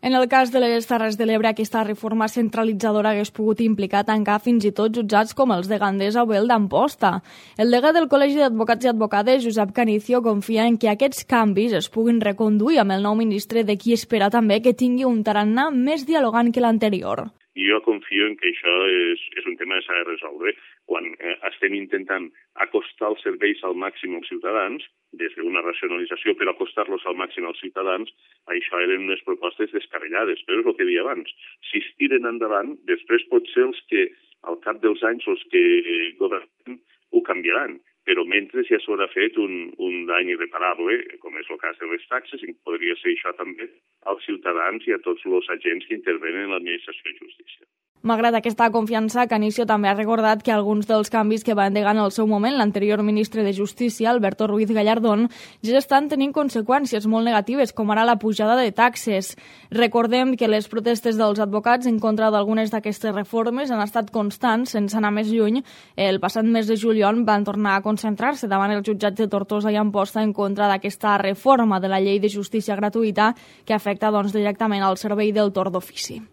En el cas de les Terres de l'Ebre, aquesta reforma centralitzadora hagués pogut implicar tancar fins i tot jutjats com els de Gandesa o el d'Amposta. El degà del Col·legi d'Advocats i Advocades, Josep Canicio, confia en que aquests canvis es puguin reconduir amb el nou ministre, de qui espera també que tingui un tarannà més dialogant que l'anterior. Jo confio en que això és un tema que s'ha de resoldre. Quan estem intentant acostar els serveis al màxim als ciutadans, des d'una racionalització per acostar-los al màxim als ciutadans, això eren unes propostes descarregades, però és el que deia abans. Si es tiren endavant, després potser els que al cap dels anys els que governen ho canviaran, però mentre ja s'haurà fet un dany irreparable, com és el cas de les taxes, i podria ser això també als ciutadans i a tots els agents que intervenen en l'administració de justícia. Malgrat aquesta confiança, Canicio també ha recordat que alguns dels canvis que va endegar en el seu moment l'anterior ministre de Justícia, Alberto Ruiz Gallardón, ja estan tenint conseqüències molt negatives, com ara la pujada de taxes. Recordem que les protestes dels advocats en contra d'algunes d'aquestes reformes han estat constants, sense anar més lluny. El passat mes de juliol van tornar a concentrar-se davant els jutjats de Tortosa i Amposta en contra d'aquesta reforma de la llei de justícia gratuïta que afecta directament al servei del torn d'ofici.